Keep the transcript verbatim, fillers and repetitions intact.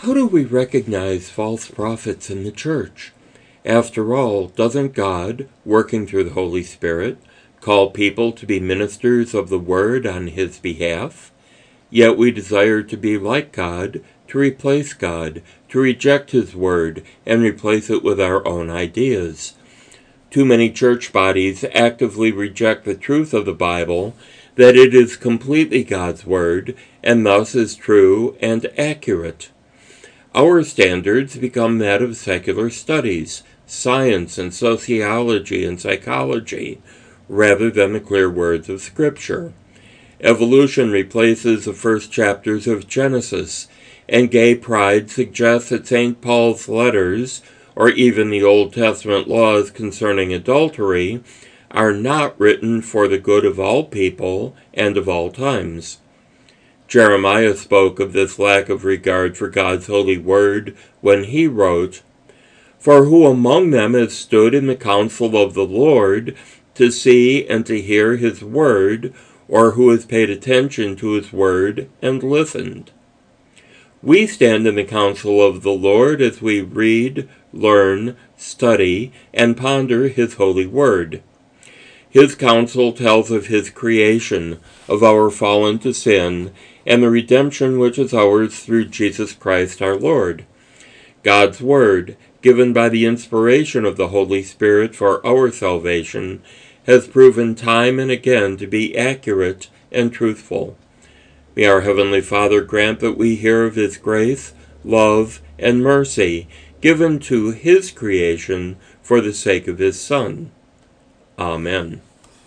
How do we recognize false prophets in the church? After all, doesn't God, working through the Holy Spirit, call people to be ministers of the Word on His behalf? Yet we desire to be like God, to replace God, to reject His Word, and replace it with our own ideas. Too many church bodies actively reject the truth of the Bible, that it is completely God's Word, and thus is true and accurate. Our standards become that of secular studies, science and sociology and psychology, rather than the clear words of Scripture. Evolution replaces the first chapters of Genesis, and gay pride suggests that Saint Paul's letters, or even the Old Testament laws concerning adultery, are not written for the good of all people and of all times. Jeremiah spoke of this lack of regard for God's holy word when he wrote, "For who among them has stood in the counsel of the Lord to see and to hear his word, or who has paid attention to his word and listened?" We stand in the counsel of the Lord as we read, learn, study, and ponder his holy word. His counsel tells of his creation, of our fall into sin, and the redemption which is ours through Jesus Christ our Lord. God's Word, given by the inspiration of the Holy Spirit for our salvation, has proven time and again to be accurate and truthful. May our Heavenly Father grant that we hear of His grace, love, and mercy given to His creation for the sake of His Son. Amen.